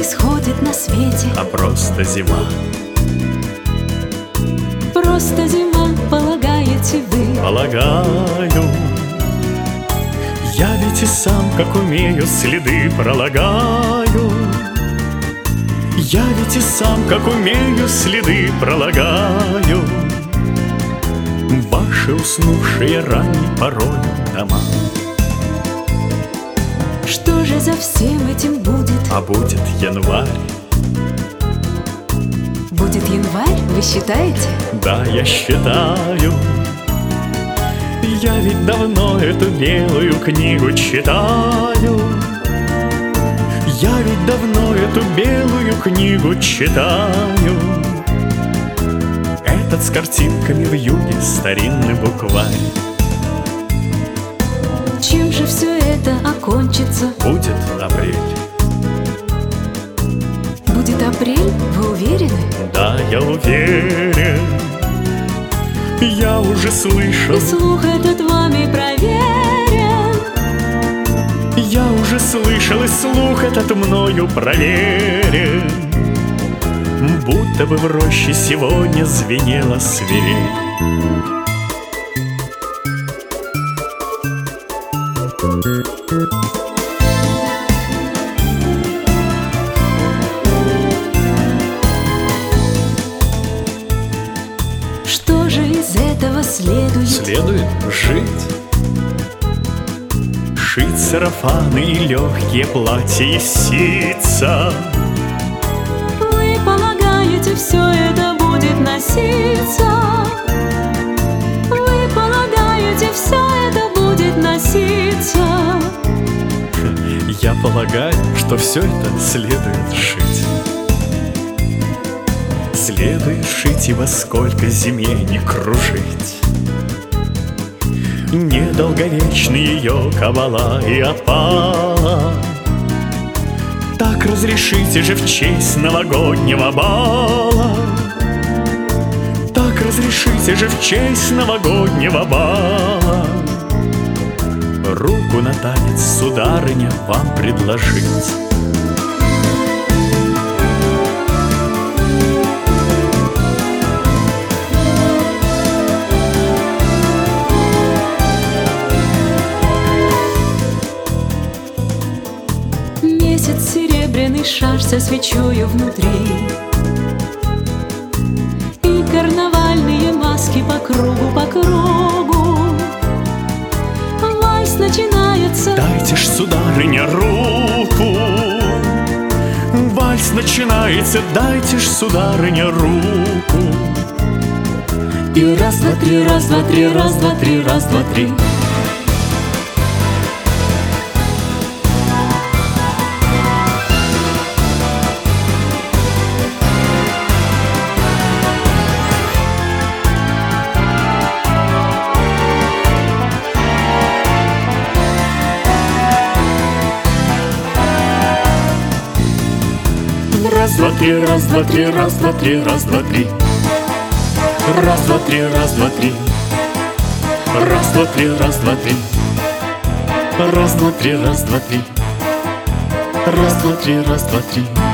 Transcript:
происходит на свете, а просто зима. просто зима, полагаете вы? Полагаю, я ведь и сам, как умею, следы пролагаю. Я ведь и сам, как умею, следы пролагаю. Ваши уснувшие ранней порою дома. Что же за всем этим будет? А будет январь. Будет январь, вы считаете? Да, я считаю. Я ведь давно эту белую книгу читаю. Я ведь давно эту белую книгу читаю. Этот с картинками в юге старинный букварь. Чем же все это окончится? Будет апрель. Будет апрель, вы уверены? Да, я уверен. Я уже слышал. И слух этот вами проверен. Я уже слышал, и слух этот мною проверен. Будто бы в роще сегодня звенела свирель. Что же из этого следует? Следует жить. Шить сарафаны и легкие платья из ситца. Вы полагаете, все это будет носиться? Вы полагаете, все это будет носиться? Я полагаю, что все это следует шить. Следует шить и во сколько зиме не кружить. Недолговечны ее кабала и опала. Так разрешите же в честь новогоднего бала. Так разрешите же в честь новогоднего бала. Руку на танец, сударыня, вам предложить. Месяц серебряный шар со свечою внутри, и карнавальные маски по кругу, по кругу. Вальс начинается. Дайте ж, сударыня, руку. Вальс начинается, дайте ж, сударыня, руку. И раз, два, три, раз, два, три, раз, два, три, раз, два, три. Раз, два, три, раз, два, три, раз, два, три, раз, два, три. Раз, два, три, раз, два, три. Раз, два, три, раз, два, три. Раз, два, три, раз, два, три. Раз, два, три, раз, два, три.